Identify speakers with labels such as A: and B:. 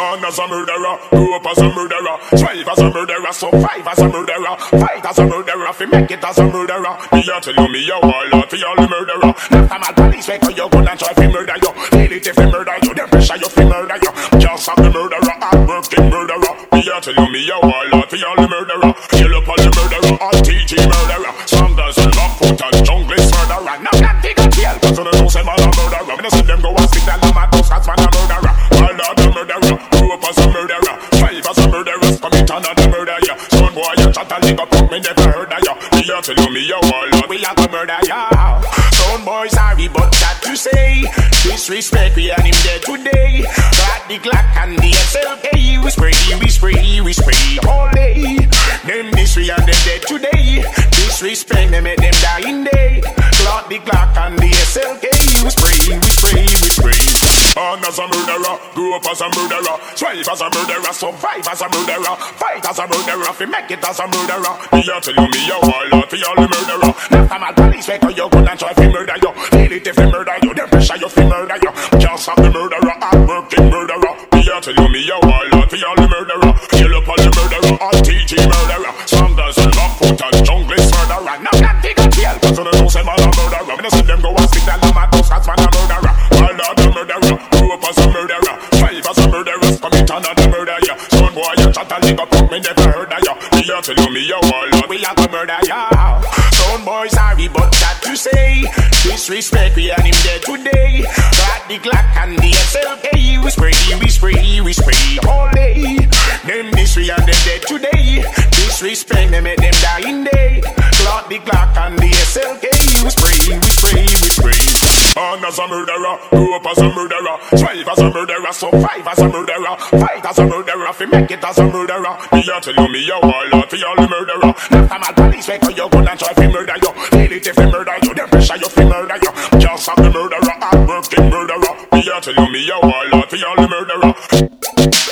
A: Born as a murderer, grew up as a murderer, strive as a murderer, survive as a murderer, fight as a murderer, fi make it as a murderer. Me a tell you me a warlord fi all the murderer. After my police wake up, you gun and try fi murder you. Feel it if fi murder you, them pressure you fi murder you. Just stop the murderer, hard working murderer. Me a tell you me a warlord fi all the murderer. Kill up all the murderer, all TG murderer. Sanders and Lockfoot and Junglist murderer. Now that thing a kill, cause you know say man a murderer. Me no see them go and stick that lamb at those cats man a murderer. Warlord a murderer, grew up as a murderer, strive as a murderer, commit another murder ya. Son boy you chat a lick up, me never heard of ya. Me a tell you me a warlord, we a go murder ya. Son boy sorry but that you say, disrespect we and him dead today. Got the Glock and the SLK, we spray all day. Them this we and them dead today. Disrespect them make them die in day. Got the Glock and the SLK, we spray. Born as a murderer, grew up as a murderer, strive as a murderer, survive as a murderer, fight as a murderer, fi make it as a murderer. Me a tell you me a warlord fi all the murderer. After my police wake up, you gun and try fi murder you. Feel it if fi murder you, them pressure you fi murder you. Just stop the murderer, hard working murderer. Me a tell you me a warlord fi all the murderer. Kill up all the murderer, all TG murderer. Sanders and Lockfoot and Junglist murderer. Now that thing a kill, cause you know say man a murderer. Me no see them go and stick that lamb at those cats man a murderer. Warlord a murderer, grew up as a murderer, strive as a murderer, commit another murder ya. Son boy you chat a lick up, me never heard of ya. Me a tell you me a warlord, we a go murder ya. Son boy sorry but that you say, disrespect we and him dead today. Got the Glock and the SLK, we spray all day. Them this we and them dead today. Disrespect them make them die in day. Got the Glock and the SLK, we spray. Born as a murderer, grew up as a murderer, strive as a murderer, survive as a murderer, fight as a murderer, fi make it as a murderer. Me a tell you me a warlord fi all the murderer. After my police wake up, you gun and try fi murder you. Feel it if fi murder you, them pressure you fi murder you. Just stop the murderer, hard working murderer. Me a tell you me a warlord fi all the murderer.